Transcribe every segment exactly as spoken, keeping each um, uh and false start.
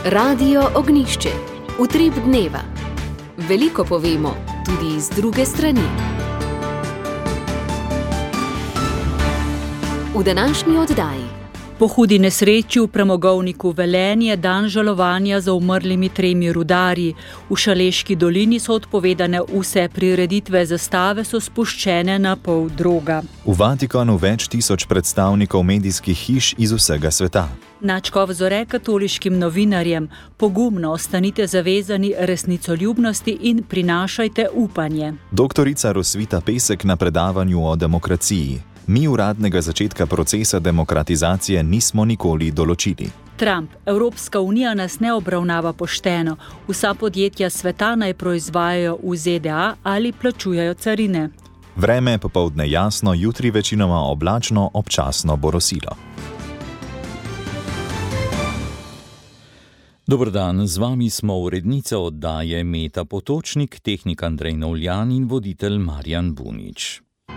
Radio Ognjišče. Utrip dneva. Veliko povemo, tudi iz druge strani. V današnji oddaji. Po hudi nesreči v premogovniku Velenje dan žalovanja za umrlimi tremi rudarji. V Šaleški dolini so odpovedane vse prireditve, zastave so spuščene na pol droga. V Vatikanu več tisoč predstavnikov medijskih hiš iz vsega sveta. Načkov zore katoliškim novinarjem: pogumno ostanite zavezani resnicoljubnosti in prinašajte upanje. Doktorica Rosvita Pesek na predavanju o demokraciji. Mi uradnega začetka procesa demokratizacije nismo nikoli določili. Trump: Evropska unija nas ne obravnava pošteno. Vsa podjetja sveta naj proizvajajo v Z D A ali plačujejo carine. Vreme popoldne jasno, jutri večinoma oblačno, občasno bo rosilo. Dober dan, z vami smo urednica oddaje Meta Potočnik, tehnik Andrej Novljan in voditelj Marjan Bunič.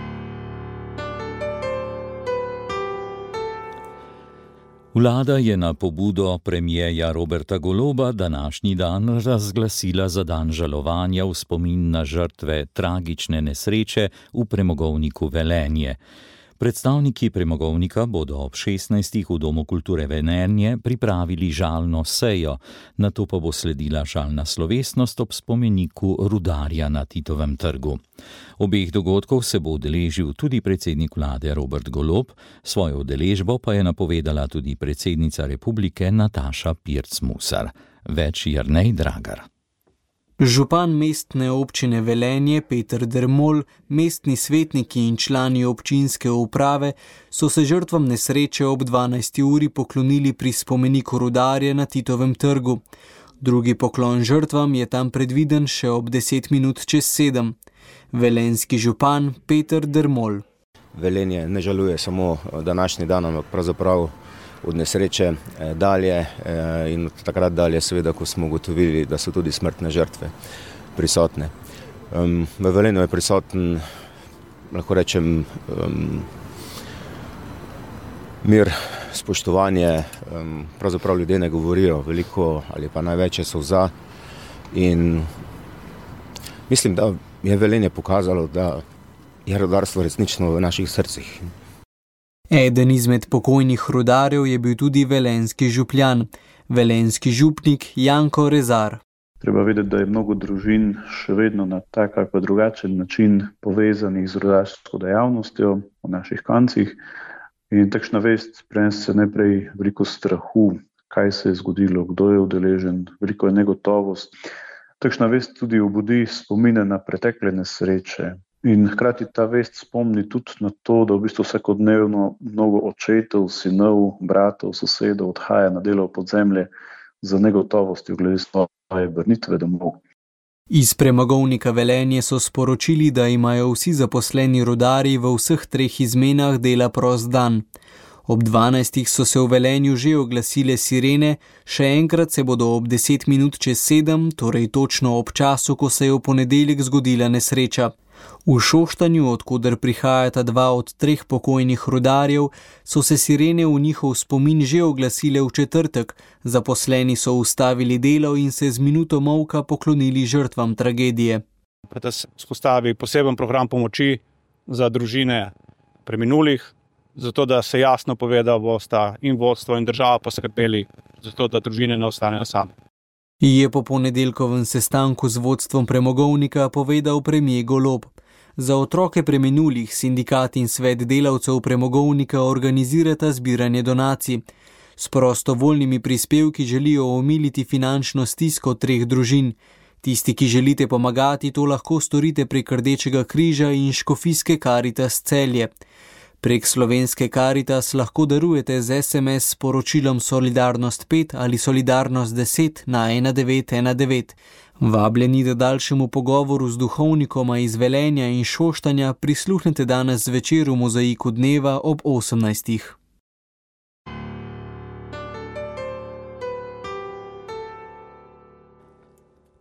Vlada je na pobudo premierja Roberta Goloba današnji dan razglasila za dan žalovanja v spomin na žrtve tragične nesreče v premogovniku Velenje. Predstavniki premogovnika bodo ob šestnajstih v Domu kulture Velenje pripravili žalno sejo, nato pa bo sledila žalna slovesnost ob spomeniku rudarja na Titovem trgu. Obeh dogodkov se bo udeležil tudi predsednik vlade Robert Golob, svojo udeležbo pa je napovedala tudi predsednica republike Nataša Pirc Musar. Več Jernej Dragar. Župan mestne občine Velenje Peter Dermol, mestni svetniki in člani občinske uprave so se žrtvam nesreče ob dvanajsti uri poklonili pri spomeniku rudarja na Titovem trgu. Drugi poklon žrtvam je tam predviden še ob deset minut čez sedem. Velenjski župan Peter Dermol. Velenje ne žaluje samo današnji dan, ampak pravzaprav od nesreče dalje in od takrat dalje, seveda, ko smo ugotovili, da so tudi smrtne žrtve prisotne. V Velenju je prisoten, lahko rečem, mir, spoštovanje, pravzaprav ljudje ne govorijo veliko ali pa največ je solza in mislim, da je Velenje pokazalo, da je rudarstvo resnično v naših srcih. Eden izmed pokojnih rudarjev je bil tudi velenjski župljan, velenjski župnik Janko Rezar. Treba vedeti, da je mnogo družin še vedno na tak ali pa drugačen način povezanih z rudarsko dejavnostjo v naših koncih in takšna vest prenese najprej veliko strahu, kaj se je zgodilo, kdo je udeležen, veliko je negotovost. Takšna vest tudi obudi spomine na pretekle nesreče. In hkrati ta vest spomni tudi na to, da v bistvu vsakodnevno mnogo očetov, sinov, bratov, sosedov odhaja na delo v podzemlje za negotovostjo glede svoje vrnitve domov. Iz premogovnika Velenje so sporočili, da imajo vsi zaposleni rudarji v vseh treh izmenah dela prost dan. Ob dvanajstih so se v Velenju že oglasile sirene, še enkrat se bodo ob deset minut čez sedem, torej točno ob času, ko se je v ponedeljek zgodila nesreča. V Šoštanju, odkuder prihajata dva od treh pokojnih rudarjev, so se sirene v njihov spomin že oglasile v četrtek. Zaposleni so ustavili delo in se z minuto molka poklonili žrtvam tragedije. Da se vzpostavi poseben program pomoči za družine preminulih, zato da se jasno pove, da bosta in vodstvo in država poskrbeli, zato da družine ne ostanejo same. Je po ponedeljkovem sestanku z vodstvom premogovnika povedal premier Golob. Za otroke preminulih sindikat in svet delavcev premogovnika organizirata zbiranje donacij. S prostovoljnimi prispevki želijo omiliti finančno stisko treh družin. Tisti, ki želite pomagati, to lahko storite prek Rdečega križa in Škofijske Karitas Celje. Prek Slovenske Karitas lahko darujete z es em es sporočilom Solidarnost pet ali Solidarnost deset na ena devet ena devet. Vabljeni da daljšemu pogovoru z duhovnikoma iz Velenja in Šoštanja prisluhnete danes zvečer v Mozaiku dneva ob osemnajstih.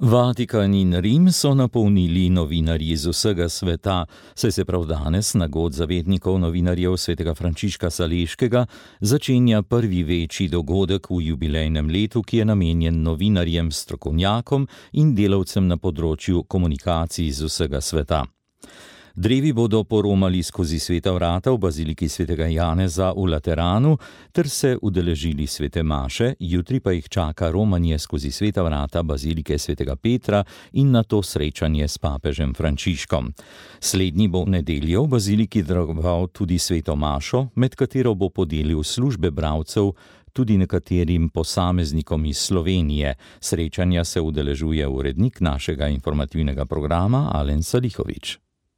Vatikan in Rim so napolnili novinarji iz vsega sveta, saj se prav danes na god zavetnikov novinarjev svetega Frančiška Saleškega začenja prvi večji dogodek v jubilejnem letu, ki je namenjen novinarjem, strokovnjakom in delavcem na področju komunikacij iz vsega sveta. Drevi bodo poromali skozi sveta vrata v baziliki svetega Janeza v Lateranu ter se udeležili svete maše, jutri pa jih čaka romanje skozi sveta vrata bazilike svetega Petra in nato srečanje s papežem Frančiškom. Slednji bo v nedeljo v baziliki daroval tudi sveto mašo, med katero bo podelil službe bralcev tudi nekaterim posameznikom iz Slovenije. Srečanja se udeležuje urednik našega informativnega programa Alen Salihovič.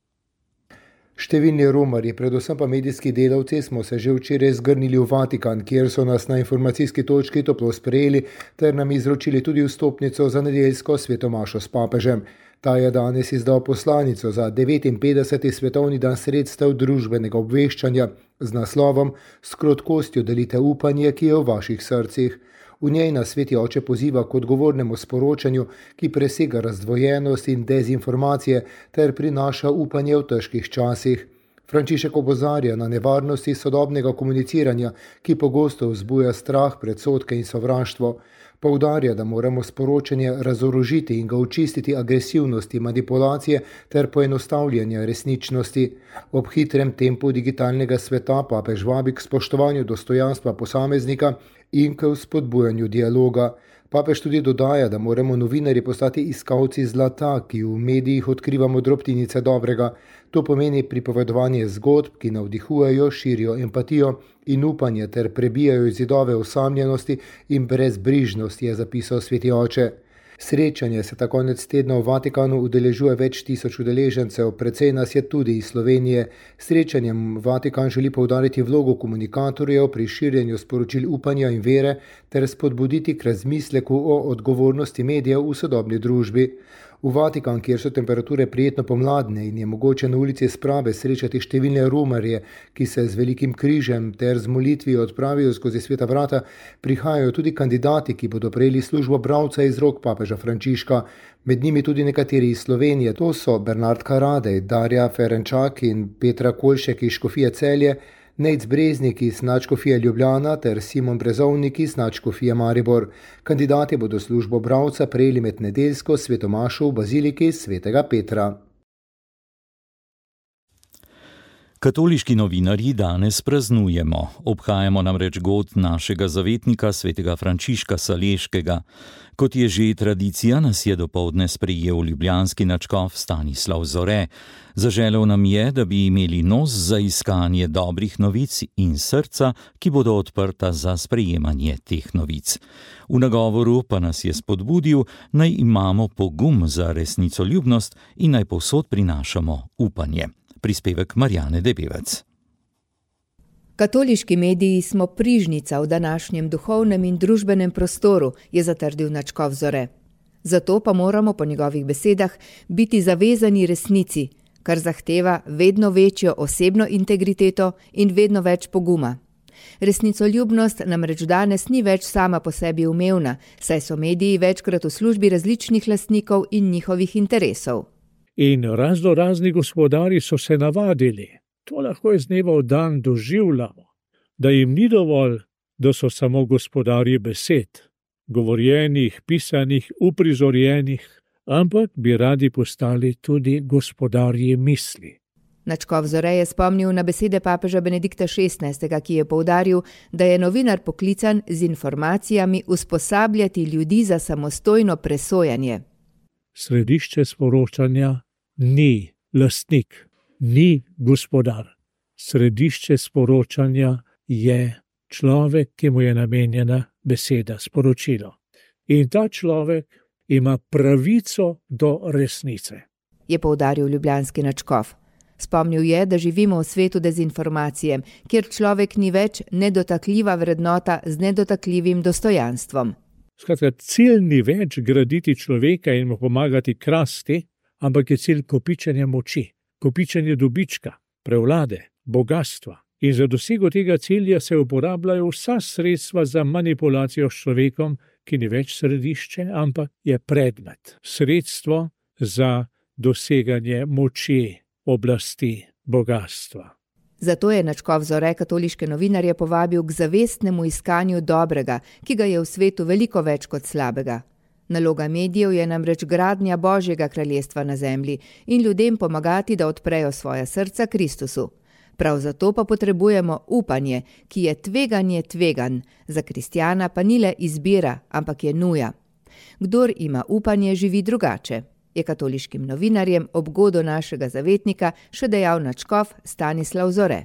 Številni romarji, predvsem pa medijski delavci, smo se že včeraj zgrnili v Vatikan, kjer so nas na informacijski točki toplo sprejeli ter nam izročili tudi vstopnico za nedeljsko sveto mašo s papežem. Ta je danes izdal poslanico za devetinpetdeseti svetovni dan sredstev družbenega obveščanja z naslovom S krotkostjo delite upanje, ki je v vaših srcih. V njej nas sveti oče poziva k odgovornemu sporočanju, ki presega razdvojenost in dezinformacije ter prinaša upanje v težkih časih. Frančišek opozarja na nevarnosti sodobnega komuniciranja, ki pogosto vzbuja strah, predsodke in sovraštvo. Poudarja, da moramo sporočanje razorožiti in ga očistiti agresivnosti, manipulacije ter poenostavljanja resničnosti. Ob hitrem tempu digitalnega sveta papež vabi k spoštovanju dostojanstva posameznika in k vzpodbujanju dialoga. Papež tudi dodaja, da moramo novinarji postati iskalci zlata, ki v medijih odkrivamo drobtinice dobrega. To pomeni pripovedovanje zgodb, ki navdihujejo, širijo empatijo in upanje ter prebijajo zidove osamljenosti in brezbrižnosti, je zapisal sveti oče. Srečanje se ta konec tedna v Vatikanu udeležuje več tisoč udeležencev, precej nas je tudi iz Slovenije. Srečanjem Vatikan želi poudariti vlogo komunikatorjev pri širjenju sporočil upanja in vere ter spodbuditi k razmisleku o odgovornosti medijev v sodobni družbi. V Vatikan, kjer so temperature prijetno pomladne in je mogoče na ulici Sprave srečati številne romarje, ki se z velikim križem ter z molitvijo odpravijo skozi sveta vrata, prihajajo tudi kandidati, ki bodo prejeli službo bralca iz rok papeža Frančiška, med njimi tudi nekateri iz Slovenije. To so Bernard Karadej, Darja Ferenčak in Petra Kolšek iz Škofije Celje, Nejc Breznik iz nadškofije Ljubljana ter Simon Brezovnik iz nadškofije Maribor. Kandidati bodo službo bralca prejeli med nedeljsko sveto mašo v baziliki svetega Petra. Katoliški novinarji danes praznujemo. Obhajamo namreč god našega zavetnika svetega Frančiška Saleškega. Kot je že tradicija, nas je dopoldne sprejel ljubljanski nadškof Stanislav Zore. Zaželel nam je, da bi imeli nos za iskanje dobrih novic in srca, ki bodo odprta za sprejemanje teh novic. V nagovoru pa nas je spodbudil, naj imamo pogum za resnicoljubnost in naj povsod prinašamo upanje. Prispevek Marjane Debevec. Katoliški mediji smo prižnica v današnjem duhovnem in družbenem prostoru, je zatrdil nadškof Zore. Zato pa moramo po njegovih besedah biti zavezani resnici, kar zahteva vedno večjo osebno integriteto in vedno več poguma. Resnicoljubnost namreč danes ni več sama po sebi umevna, saj so mediji večkrat v službi različnih lastnikov in njihovih interesov. In razno razni gospodari so se navadili, to lahko iz dneva v dan doživljamo, da jim ni dovolj, da so samo gospodarji besed, govorjenih, pisanih, uprizorjenih, ampak bi radi postali tudi gospodarji misli. Nadškof Zore je spomnil na besede papeža Benedikta šestnajstega, ki je poudaril, da je novinar poklican z informacijami usposabljati ljudi za samostojno presojanje. Središče sporočanja ni lastnik, ni gospodar. Središče sporočanja je človek, ki mu je namenjena beseda, sporočilo. In ta človek ima pravico do resnice. Je poudaril ljubljanski nadškof. Spomnil je, da živimo v svetu dezinformacije, kjer človek ni več nedotakljiva vrednota z nedotakljivim dostojanstvom. Skratka, cilj ni več graditi človeka in mu pomagati krasti, ampak je cilj kopičenja moči, kopičenja dobička, prevlade, bogatstva, In za dosego tega cilja se uporabljajo vsa sredstva za manipulacijo s človekom, ki ni več središče, ampak je predmet. Sredstvo za doseganje moči, oblasti, bogatstva. Zato je nadškof Zore katoliške novinarje povabil k zavestnemu iskanju dobrega, ki ga je v svetu veliko več kot slabega. Naloga medijev je namreč gradnja Božjega kraljestva na zemlji in ljudem pomagati, da odprejo svoja srca Kristusu. Prav zato pa potrebujemo upanje, ki je tveganje tvegan, za kristjana pa ni le izbira, ampak je nuja. Kdor ima upanje, živi drugače, je katoliškim novinarjem ob godu našega zavetnika še dejal nadškof Stanislav Zore.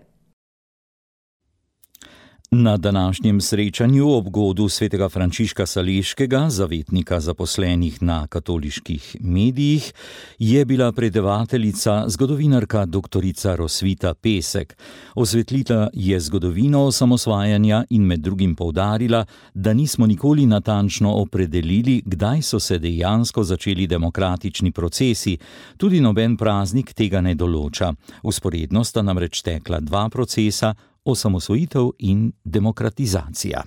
Na današnjem srečanju ob godu svetega Frančiška Saleškega, zavetnika zaposlenih na katoliških medijih, je bila predavateljica zgodovinarka doktorica Rosvita Pesek. Osvetlila je zgodovino osamosvajanja in med drugim poudarila, da nismo nikoli natančno opredelili, kdaj so se dejansko začeli demokratični procesi. Tudi noben praznik tega ne določa. Vzporedno sta namreč tekla dva procesa, osamosvojitev in demokratizacija.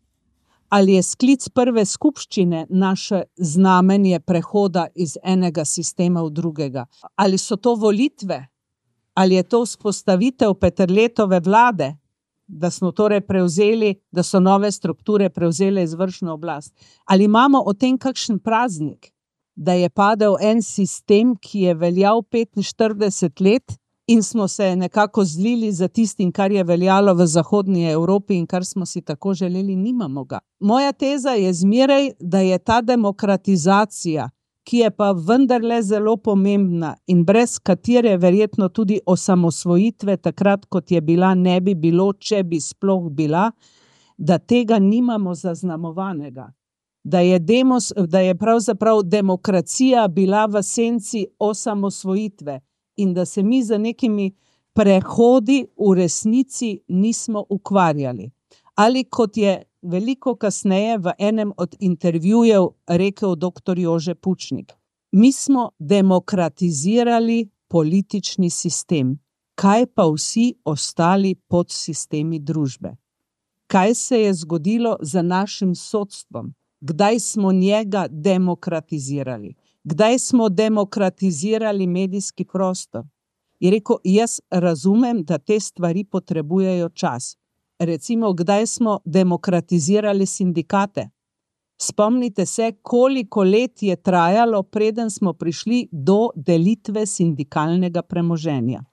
Ali je sklic prve skupščine naše znamenje prehoda iz enega sistema v drugega? Ali so to volitve? Ali je to vzpostavitev Peterletove vlade, da smo torej prevzeli, da so nove strukture prevzele izvršno oblast? Ali imamo o tem kakšen praznik, da je padel en sistem, ki je veljal petinštirideset let, in smo se nekako zlili za tistim, kar je veljalo v zahodni Evropi in kar smo si tako želeli, nimamo ga. Moja teza je zmeraj, da je ta demokratizacija, ki je pa vendarle zelo pomembna in brez katere verjetno tudi osamosvojitve takrat, kot je bila, ne bi bilo, če bi sploh bila, da tega nimamo zaznamovanega. Da je, demos, da je pravzaprav demokracija bila v senci osamosvojitve. In da se mi za nekimi prehodi v resnici nismo ukvarjali. Ali kot je veliko kasneje v enem od intervjujev rekel doktor Jože Pučnik, mi smo demokratizirali politični sistem, kaj pa vsi ostali podsistemi družbe? Kaj se je zgodilo z našim sodstvom? Kdaj smo njega demokratizirali? Kdaj smo demokratizirali medijski prostor? Je rekel, jaz razumem, da te stvari potrebujejo čas. Recimo, kdaj smo demokratizirali sindikate? Spomnite se, koliko let je trajalo, preden smo prišli do delitve sindikalnega premoženja.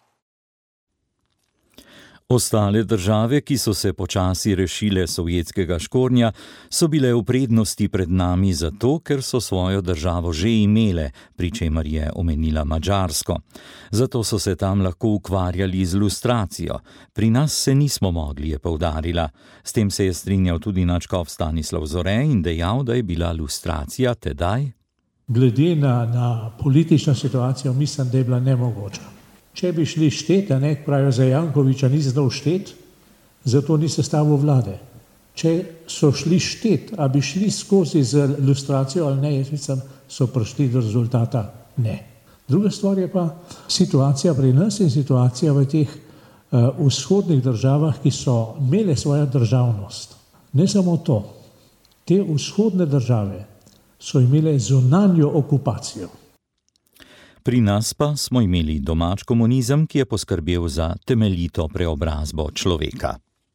Ostale države, ki so se počasi rešile sovjetskega škornja, so bile v prednosti pred nami zato, ker so svojo državo že imele, pri čemer je omenila Madžarsko. Zato so se tam lahko ukvarjali z lustracijo. Pri nas se nismo mogli, je poudarila. S tem se je strinjal tudi nadškof Stanislav Zore in dejal, da je bila lustracija tedaj. Glede na, na politično situacijo mislim, da je bila nemogoča. Če bi šli štet, ne, pravijo za Jankoviča, ni znal štet, zato ni sestavil vlade. Če so šli štet, a bi šli skozi z lustracijo ali ne, jaz mislim, so prišli do rezultata ne. Druga stvar je pa situacija pri nas in situacija v teh uh, vzhodnih državah, ki so imele svojo državnost. Ne samo to, te vzhodne države so imele zunanjo okupacijo. Pri nas pa smo imeli domač komunizem, ki je poskrbel za temeljito preobrazbo človeka.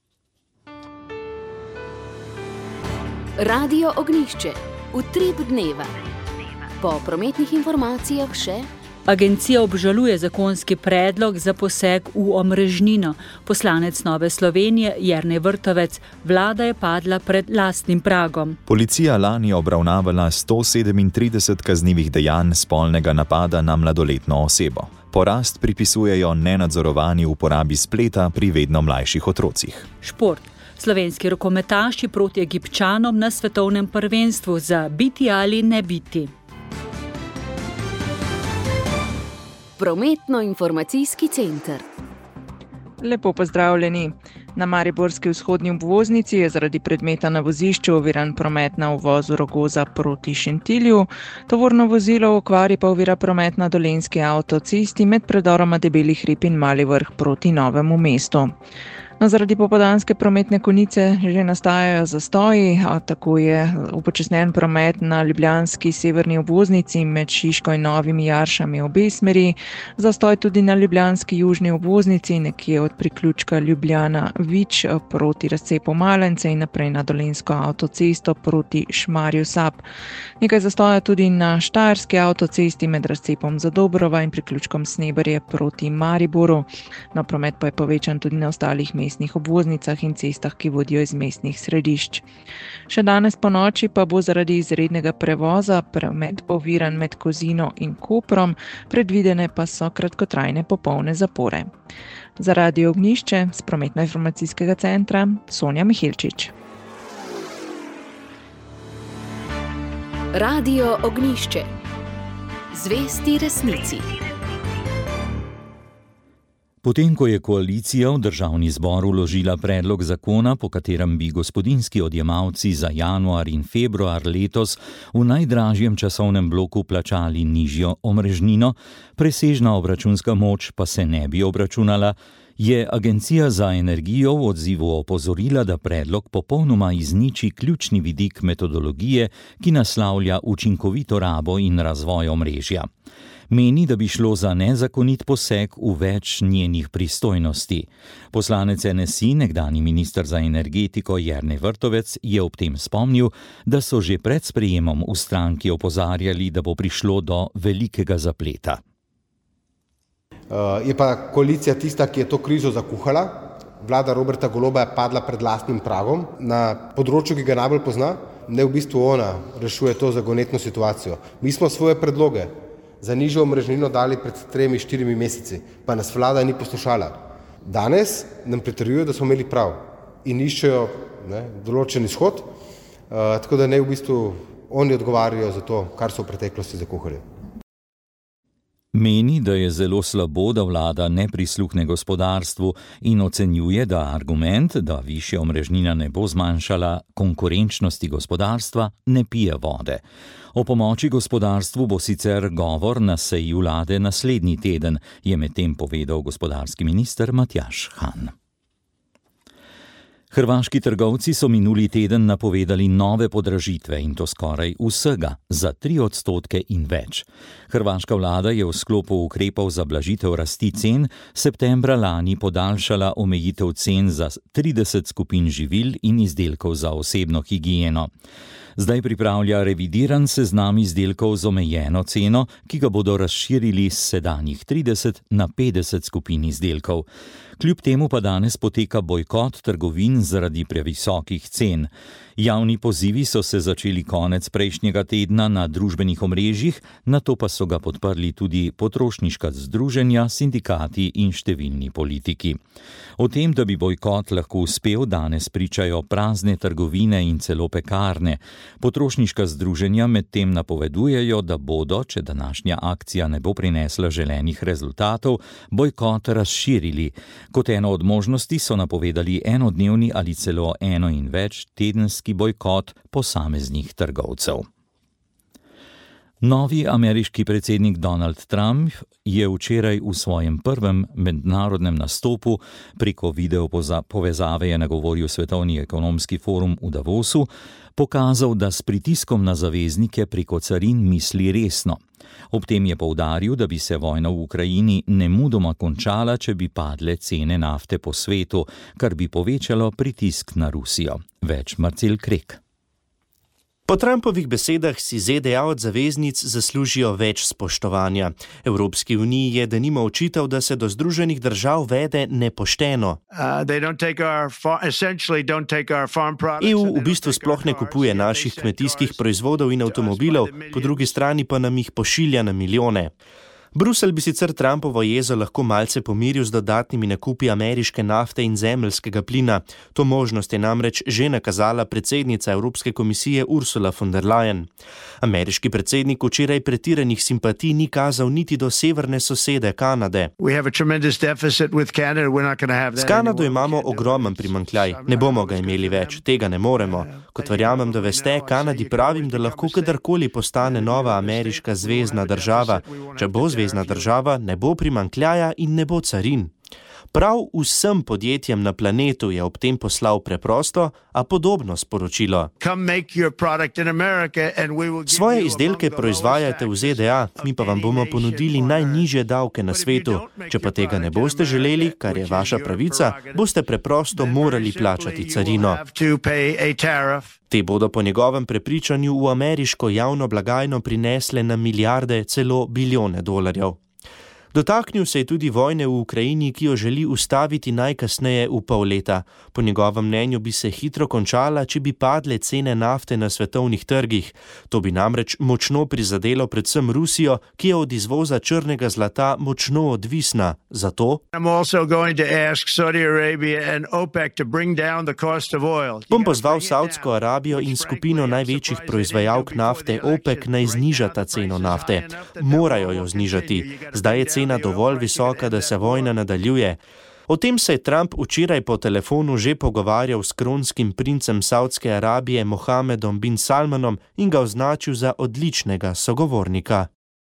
Radio Ognjišče. Utrip dneva. Po prometnih informacijah še... Agencija obžaluje zakonski predlog za poseg v omrežnino. Poslanec Nove Slovenije Jernej Vrtovec, vlada je padla pred lastnim pragom. Policija lani je obravnavala sto sedemintrideset kaznivih dejanj spolnega napada na mladoletno osebo. Porast pripisujejo nenadzorovani uporabi spleta pri vedno mlajših otrocih. Šport. Slovenski rokometaši proti Egipčanom na svetovnem prvenstvu za biti ali ne biti. Prometno-informacijski center. Lepo pozdravljeni. Na mariborski vzhodni obvoznici je zaradi predmeta na vozišču oviran promet na uvozu Rogoza proti Šentilju. Tovorno vozilo v okvari pa ovira promet na dolenjski avtocesti med predoroma Debeli hrib in Mali Vrh proti Novemu mestu. No, zaradi popoldanske prometne konice že nastajajo zastoji, a tako je upočasnjen promet na ljubljanski severni obvoznici med Šiško in Novimi Jaršami obe smeri, zastoj tudi na ljubljanski južni obvoznici nekje od priključka Ljubljana-Vič proti razcepu Malence in naprej na Dolenjsko avtocesto proti Šmarju Sap. Nekaj zastoja tudi na Štajerski avtocesti med razcepom Zadobrova in priključkom Sneberje proti Mariboru. No, promet pa je povečan tudi na ostalih mestnih obvoznicah in cestah, ki vodijo iz mestnih središč. Še danes po noči pa bo zaradi izrednega prevoza promet oviran med Kozino in Koprom, predvidene pa so kratkotrajne popolne zapore. Za Radio Ognjišče s prometno-informacijskega centra Sonja Mihilčič. Radio Ognjišče. Zvesti resnici. Potem, ko je koalicija v državni zbor vložila predlog zakona, po katerem bi gospodinjski odjemalci za januar in februar letos v najdražjem časovnem bloku plačali nižjo omrežnino, presežna obračunska moč pa se ne bi obračunala, je Agencija za energijo v odzivu opozorila, da predlog popolnoma izniči ključni vidik metodologije, ki naslavlja učinkovito rabo in razvoj omrežja. Meni, da bi šlo za nezakonit poseg v več njenih pristojnosti. Poslanec N S I, nekdanji minister za energetiko Jernej Vrtovec, je ob tem spomnil, da so že pred sprejemom v stranki opozarjali, da bo prišlo do velikega zapleta. Je pa koalicija tista, ki je to krizo zakuhala. Vlada Roberta Goloba je padla pred lastnim pragom. Na področju, ki ga najbolj pozna, ne v bistvu ona rešuje to zagonetno situacijo. Mi smo svoje predloge za nižjo omrežnino dali pred tremi, štirimi meseci, pa nas vlada ni poslušala. Danes nam pritrjujejo, da smo imeli prav in iščejo ne, določen izhod, uh, tako da ne v bistvu oni odgovarjajo za to, kar so v preteklosti zakuhali. Meni, da je zelo slabo, da vlada ne prisluhne gospodarstvu in ocenjuje, da argument, da višja omrežnina ne bo zmanjšala konkurenčnosti gospodarstva, ne pije vode. O pomoči gospodarstvu bo sicer govor na seji vlade naslednji teden, je medtem povedal gospodarski minister Matjaž Han. Hrvaški trgovci so minuli teden napovedali nove podražitve in to skoraj vsega, za tri odstotke in več. Hrvaška vlada je v sklopu ukrepov za blažitev rasti cen septembra lani podaljšala omejitev cen za trideset skupin živil in izdelkov za osebno higieno. Zdaj pripravlja revidiran seznam izdelkov z omejeno ceno, ki ga bodo razširili s sedanjih trideset na petdeset skupin izdelkov. Kljub temu pa danes poteka bojkot trgovin zaradi previsokih cen. Javni pozivi so se začeli konec prejšnjega tedna na družbenih omrežjih, nato pa so ga podprli tudi potrošniška združenja, sindikati in številni politiki. O tem, da bi bojkot lahko uspel, danes pričajo prazne trgovine in celo pekarne. Potrošniška združenja medtem napovedujejo, da bodo, če današnja akcija ne bo prinesla želenih rezultatov, bojkot razširili. Kot eno od možnosti so napovedali enodnevni ali celo eno in več tedenski bojkot posameznih trgovcev. Novi ameriški predsednik Donald Trump je včeraj v svojem prvem mednarodnem nastopu preko video povezave je nagovoril Svetovni ekonomski forum v Davosu, pokazal, da s pritiskom na zaveznike preko carin misli resno. Ob tem je poudaril, da bi se vojna v Ukrajini nemudoma končala, če bi padle cene nafte po svetu, kar bi povečalo pritisk na Rusijo. Več Marcel Krek. Po Trumpovih besedah si Z D A od zaveznic zaslužijo več spoštovanja. Evropski uniji je denimo očital, da se do Združenih držav vede nepošteno. E U v bistvu sploh ne kupuje naših kmetijskih proizvodov in avtomobilov, po drugi strani pa nam jih pošilja na milijone. Bruselj bi sicer Trumpovo jezo lahko malce pomiril z dodatnimi nakupi ameriške nafte in zemeljskega plina. To možnost je namreč že nakazala predsednica Evropske komisije Ursula von der Leyen. Ameriški predsednik včeraj pretiranih simpatij ni kazal niti do severne sosede Kanade. S Kanado imamo ogromen primanjkljaj. Ne bomo ga imeli več, tega ne moremo. Kot verjamem, da veste, Kanadi pravim, da lahko kadarkoli postane nova ameriška zvezna država. Če bo zvezna država, ne bo primanjkljaja in ne bo carin. Prav vsem podjetjem na planetu je ob tem poslal preprosto, a podobno sporočilo. Svoje izdelke proizvajate v Z D A, mi pa vam bomo ponudili najnižje davke na svetu. Če pa tega ne boste želeli, kar je vaša pravica, boste preprosto morali plačati carino. Te bodo po njegovem prepričanju v ameriško javno blagajno prinesle na milijarde, celo bilijone dolarjev. Dotaknil se je tudi vojne v Ukrajini, ki jo želi ustaviti najkasneje v pol leta. Po njegovem mnenju bi se hitro končala, če bi padle cene nafte na svetovnih trgih. To bi namreč močno prizadelo predvsem Rusijo, ki je od izvoza črnega zlata močno odvisna. Zato bom pozval Saudsko Arabijo in skupino največjih proizvajalk nafte OPEC naj znižata ceno nafte. Morajo jo znižati. Zdaj je cena dovolj visoka, da se vojna nadaljuje. O tem se je Trump včeraj po telefonu že pogovarjal s kronskim princem Saudske Arabije Mohamedom bin Salmanom in ga označil za odličnega sogovornika.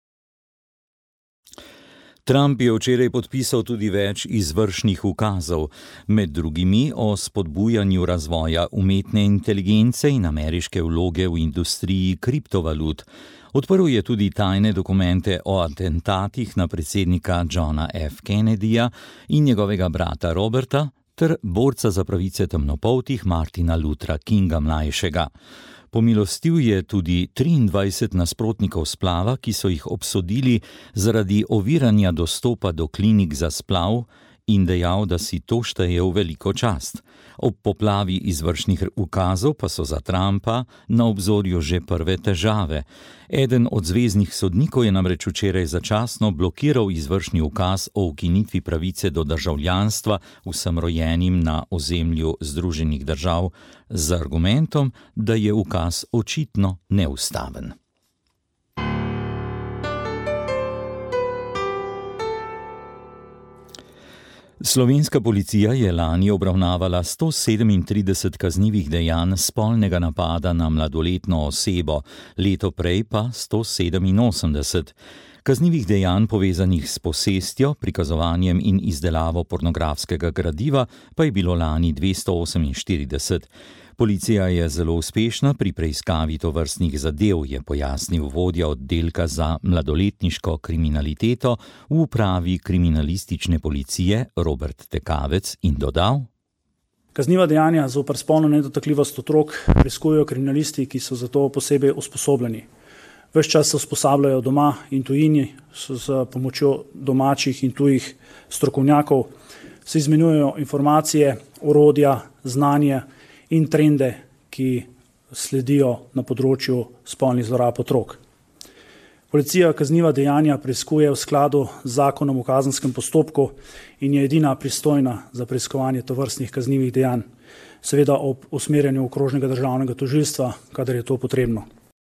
Trump je včeraj podpisal tudi več izvršnih ukazov, med drugimi o spodbujanju razvoja umetne inteligence in ameriške vloge v industriji kriptovalut. Odprl je tudi tajne dokumente o atentatih na predsednika Johna F. Kennedyja in njegovega brata Roberta ter borca za pravice temnopoltih Martina Luthera Kinga mlajšega. Pomilostil je tudi triindvajset nasprotnikov splava, ki so jih obsodili zaradi oviranja dostopa do klinik za splav in dejal, da si to šteje v veliko čast. Ob poplavi izvršnih ukazov pa so za Trumpa na obzorju že prve težave. Eden od zveznih sodnikov je namreč včeraj začasno blokiral izvršni ukaz o ukinitvi pravice do državljanstva vsem rojenim na ozemlju Združenih držav z argumentom, da je ukaz očitno neustaven. Slovenska policija je lani obravnavala sto sedemintrideset kaznivih dejanj spolnega napada na mladoletno osebo, leto prej pa sto sedeminosemdeset. Kaznivih dejanj povezanih s posestjo, prikazovanjem in izdelavo pornografskega gradiva pa je bilo lani dvesto oseminštirideset. Policija je zelo uspešna pri preiskavi tovrstnih zadev, je pojasnil vodja oddelka za mladoletniško kriminaliteto v upravi kriminalistične policije Robert Tekavec in dodal: Kazniva dejanja zoper spolno nedotakljivost otrok preiskujejo kriminalisti, ki so za to posebej usposobljeni. Ves čas se usposabljajo doma in tujini, s pomočjo domačih in tujih strokovnjakov, se izmenjujejo informacije, orodja, znanje in trende, ki sledijo na področju spolnih zlorab otrok. Policija kazniva dejanja preiskuje v skladu z zakonom o kazenskem postopku in je edina pristojna za preiskovanje tovrstnih kaznivih dejanj, seveda ob usmerjanju okrožnega državnega tožilstva, kadar je to potrebno.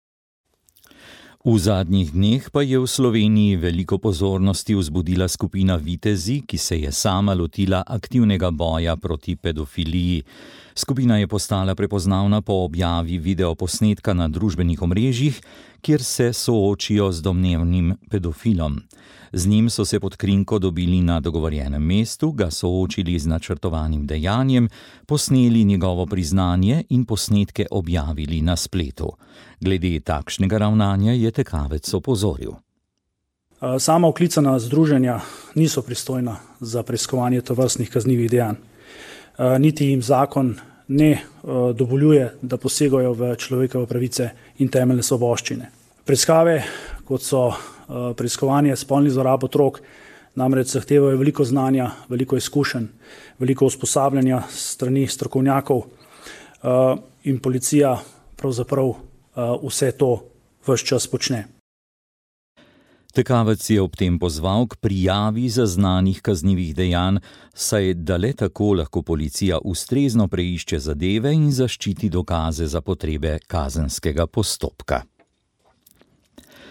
V zadnjih dneh pa je v Sloveniji veliko pozornosti vzbudila skupina Vitezi, ki se je sama lotila aktivnega boja proti pedofiliji. Skupina je postala prepoznavna po objavi videoposnetka na družbenih omrežjih, kjer se soočijo z domnevnim pedofilom. Z njim so se pod krinko dobili na dogovorjenem mestu, ga soočili z načrtovanim dejanjem, posneli njegovo priznanje in posnetke objavili na spletu. Glede takšnega ravnanja je Tekavec opozoril. Sama oklicana združenja niso pristojna za preiskovanje tovrstnih kaznivih dejanj. Niti jim zakon ne dovoljuje, da posegajo v človekove pravice in temeljne svoboščine. Preiskave, kot so preiskovanje spolnih zlorab otrok, namreč zahtevajo veliko znanja, veliko izkušenj, veliko usposabljanja strani strokovnjakov in policija pravzaprav vse to ves čas počne. Tekavec je ob tem pozval k prijavi zaznanih kaznivih dejanj, saj da le tako lahko policija ustrezno preišče zadeve in zaščiti dokaze za potrebe kazenskega postopka.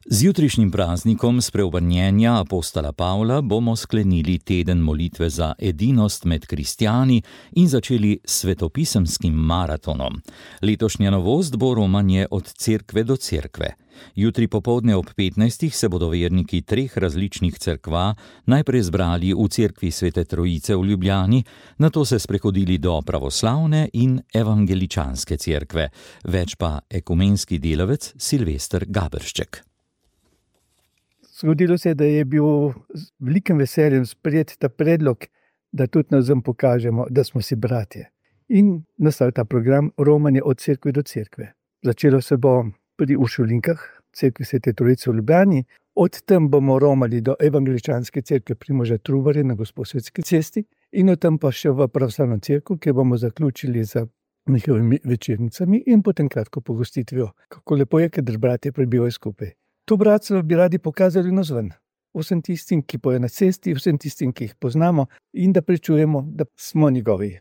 Z jutrišnjim praznikom spreobrnjenja apostola Pavla bomo sklenili teden molitve za edinost med kristjani in začeli s svetopisemskim maratonom. Letošnja novost bo romanje od cerkve do cerkve. Jutri popoldne ob petnajstih se bodo verniki treh različnih cerkva najprej zbrali v cerkvi Svete Trojice v Ljubljani, nato se sprehodili do pravoslavne in evangeličanske cerkve. Več pa ekumenski delavec Silvester Gaberšček. Zgodilo se je, da je bil z velikim veseljem sprejet ta predlog, da tudi navzem pokažemo, da smo si bratje. In nastal ta program romanje od cerkve do cerkve. Začelo se bo pri Uršulinkah, cerkvi Svete Trojice v Ljubljani. Od tam bomo romali do evangeličanske cerkve Primoža Trubarja na Gosposvetski cesti in od tam pa še v pravoslavno cerkev, kjer bomo zaključili z njihovimi večernicami in potem kratko pogostitvijo. Kako lepo je, kadar bratje prebivajo skupaj. To bratstvo bi radi pokazali navzven. Vsem tistim, ki pojejo na cesti, vsem tistim, ki jih poznamo in da pričujemo, da smo njegovi.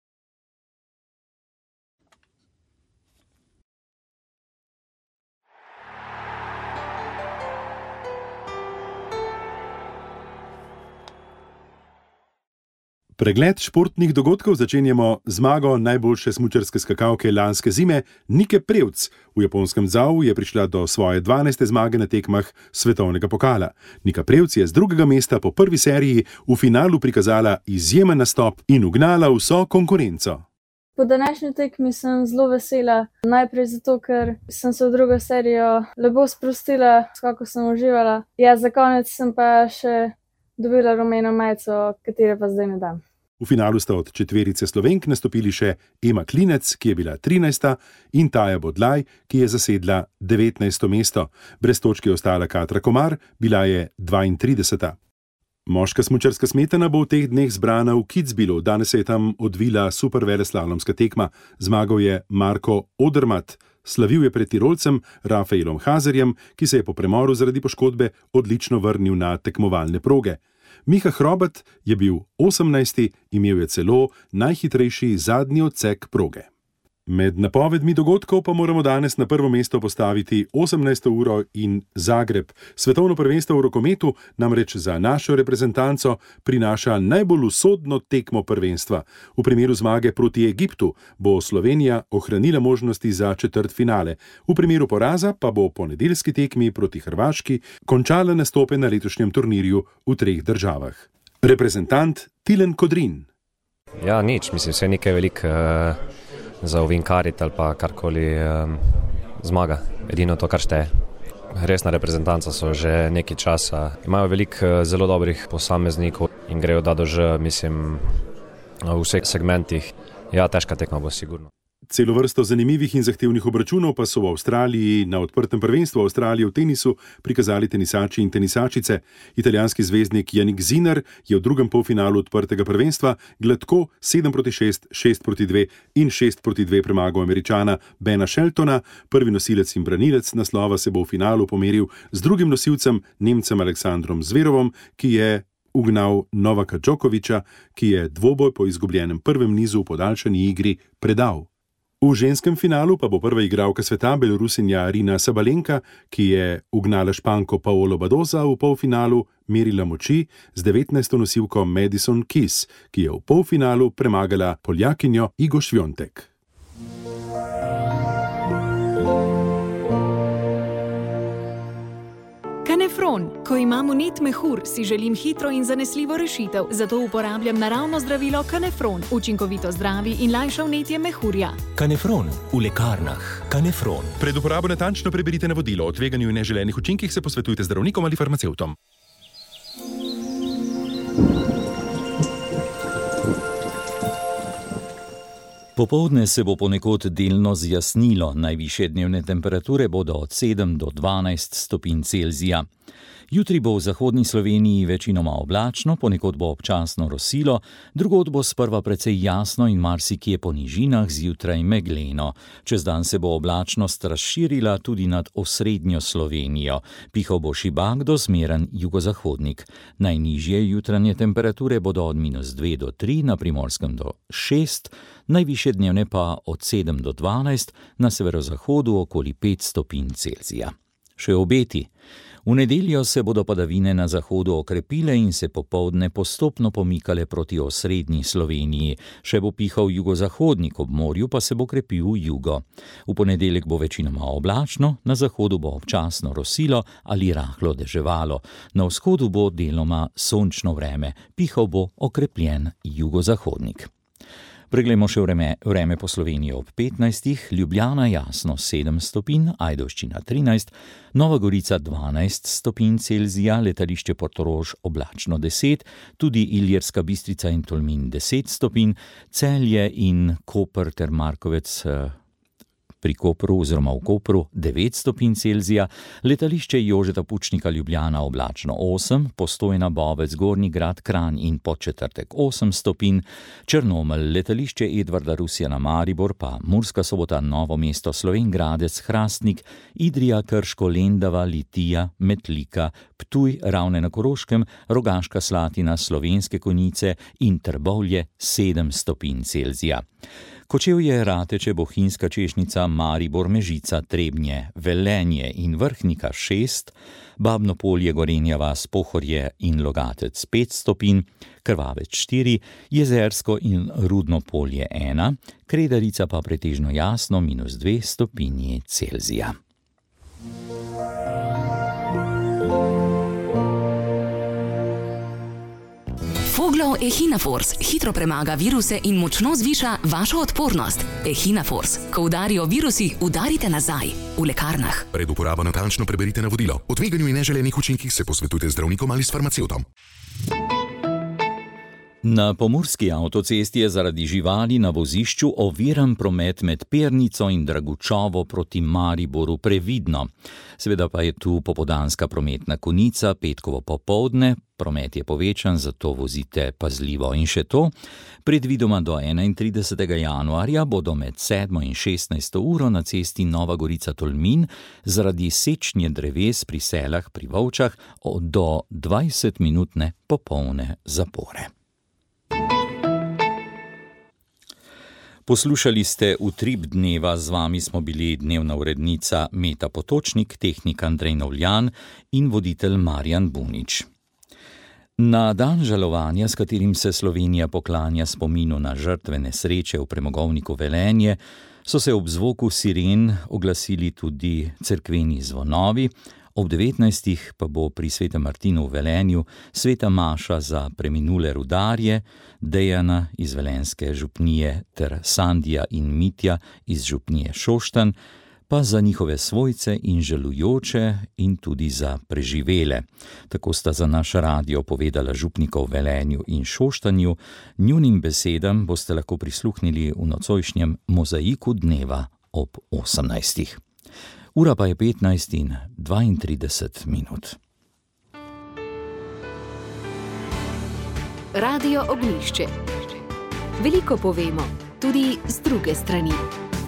Pregled športnih dogodkov začenjamo zmago najboljše smučarske skakalke lanske zime Nike Prevc. V japonskem Zhou je prišla do svoje dvanajste zmage na tekmah svetovnega pokala. Nika Prevc je z drugega mesta po prvi seriji v finalu prikazala izjemen nastop in ugnala vso konkurenco. Po današnji tekmi sem zelo vesela. Najprej zato, ker sem se v drugo serijo lepo sprostila, kako sem uživala. Ja, za konec sem pa še dobila rumeno majico, katere pa zdaj ne dam. V finalu sta od četverice Slovenk nastopili še Ema Klinec, ki je bila trinajsta, in Taja Bodlaj, ki je zasedla devetnajsto mesto. Brez točke je ostala Katra Komar, bila je dvaintrideseta. Moška smučarska smetana bo v teh dneh zbrana v Kitzbühelu. Danes se je tam odvila super veleslalomska tekma. Zmagal je Marko Odermatt. Slavil je pred Tirolcem Rafaelom Hazerjem, ki se je po premoru zaradi poškodbe odlično vrnil na tekmovalne proge. Miha Hrobat je bil osemnajsti, imel je celo najhitrejši zadnji odsek proge. Med napovedmi dogodkov pa moramo danes na prvo mesto postaviti osemnajsto uro in Zagreb. Svetovno prvenstvo v rokometu namreč za našo reprezentanco prinaša najbolj usodno tekmo prvenstva. V primeru zmage proti Egiptu bo Slovenija ohranila možnosti za četrtfinale. V primeru poraza pa bo po nedeljski tekmi proti Hrvaški končala nastope na letošnjem turnirju v treh državah. Reprezentant Tilen Kodrin. Ja, nič, mislim, vse nekaj veliko uh... za ovinkariti ali pa karkoli um, zmaga. Edino to, kar šteje. Resna reprezentanca so že nekaj časa. Imajo veliko zelo dobrih posameznikov in grejo da do že, mislim, v vseh segmentih. Ja, težka tekma bo sigurno. Celo vrsto zanimivih in zahtevnih obračunov pa so v Avstraliji na odprtem prvenstvu Avstralije v tenisu prikazali tenisači in tenisačice. Italijanski zvezdnik Jannik Sinner je v drugem polfinalu odprtega prvenstva gladko sedem proti šest, šest proti dve in šest proti dve premagal Američana Bena Sheltona. Prvi nosilec in branilec naslova se bo v finalu pomeril z drugim nosilcem, Nemcem Aleksandrom Zverovom, ki je ugnal Novaka Djokoviča, ki je dvoboj po izgubljenem prvem nizu v podaljšani igri predal. V ženskem finalu pa bo prva igralka sveta Belorusinja Arina Sabalenka, ki je ugnala Španko Paolo Badoza v polfinalu, merila moči z devetnajsto nosilko Madison Keys, ki je v polfinalu premagala Poljakinjo Igo Švjontek. Kanefron. Ko imam vnet mehur, si želim hitro in zanesljivo rešitev. Zato uporabljam naravno zdravilo Kanefron. Učinkovito zdravi in lajša vnetje mehurja. Kanefron v lekarnah. Kanefron. Pred uporabo natančno preberite navodilo. O tveganju in neželenih učinkih se posvetujte z zdravnikom ali farmacevtom. Popoldne se bo ponekod delno zjasnilo, najvišje dnevne temperature bodo od sedem do dvanajst stopinj Celzija. Jutri bo v zahodni Sloveniji večinoma oblačno, ponekod bo občasno rosilo, drugod bo sprva precej jasno in marsikje po nižinah zjutraj megleno. Čez dan se bo oblačnost razširila tudi nad osrednjo Slovenijo. Pihal bo šibak do zmeren jugozahodnik. Najnižje jutranje temperature bodo od minus dve do tri, na Primorskem do šest, najvišje dnevne pa od sedem do dvanajst, na severozahodu okoli pet stopinj Celzija. še obeti. V nedeljo se bodo padavine na zahodu okrepile in se popoldne postopno pomikale proti osrednji Sloveniji. Še bo pihal jugozahodnik, ob morju pa se bo krepil jugo. V ponedeljek bo večinoma oblačno, na zahodu bo občasno rosilo ali rahlo deževalo. Na vzhodu bo deloma sončno vreme, pihal bo okrepljen jugozahodnik. Preglejmo še vreme, vreme po Sloveniji ob petnajstih, Ljubljana jasno sedem stopinj, Ajdovščina trinajst, Nova Gorica dvanajst stopinj Celzija, letališče Portorož oblačno deset, tudi Ilirska Bistrica in Tolmin deset stopinj, Celje in Koper ter Markovec pri Kopru oziroma v Kopru devet stopinj Celzija, letališče Jožeta Pučnika Ljubljana oblačno osem, Postojna, Bovec, Gornji Grad, Kranj in Podčetrtek osem stopinj, Črnomelj, letališče Edvarda Rusjana Maribor pa Murska Sobota, Novo mesto, Slovenj Gradec, Hrastnik, Idrija, Krško, Lendava, Litija, Metlika, Ptuj, Ravne na Koroškem, Rogaška Slatina, Slovenske Konjice in Trbovlje sedem stopinj Celzija. Kočevje, Rateče, Bohinjska Češnica, Maribor, Mežica, Trebnje, Velenje in Vrhnika šest, Babno Polje, Gorenja vas, Pohorje in Logatec pet stopinj, Krvavec štiri, Jezersko in Rudno Polje ena, Kredarica pa pretežno jasno minus dve stopinji Celzija. Foglov Echinafors hitro premaga viruse in močno zviša vašo odpornost. Echinafors. Ko udarijo virusi, udarite nazaj. V lekarnah. Pred uporabo natančno preberite navodilo. O tveganju in neželenih učinkih se posvetujte z zdravnikom ali s farmacevtom. Na pomurski avtocesti je zaradi živali na vozišču oviran promet med Pernico in Dragučovo proti Mariboru previdno. Seveda pa je tu popoldanska prometna konica, petkovo popoldne, promet je povečan, zato vozite pazljivo. In še to, predvidoma do enaintridesetega januarja bodo med sedmo in šestnajsto uro na cesti Nova Gorica-Tolmin zaradi sečnje dreves pri Selah pri Volčah do dvajsetminutne popolne zapore. Poslušali ste Utrip dneva, z vami smo bili dnevna urednica Meta Potočnik, tehnik Andrej Novljan in voditelj Marjan Bunič. Na dan žalovanja, s katerim se Slovenija poklanja spominu na žrtve nesreče v premogovniku Velenje, so se ob zvoku siren oglasili tudi cerkveni zvonovi. Ob devetnajstih pa bo pri Svetem Martinu v Velenju sveta maša za preminule rudarje, Dejana iz velenjske župnije ter Sandija in Mitja iz župnije Šoštanj, pa za njihove svojce in žalujoče in tudi za preživele. Tako sta za naš radio povedala župnika v Velenju in Šoštanju. Njunim besedam boste lahko prisluhnili v nocojšnjem mozaiku dneva ob osemnajstih. Ura pa je petnajst in dvaintrideset minut. Radio Ognjišče. Veliko povemo, tudi z druge strani.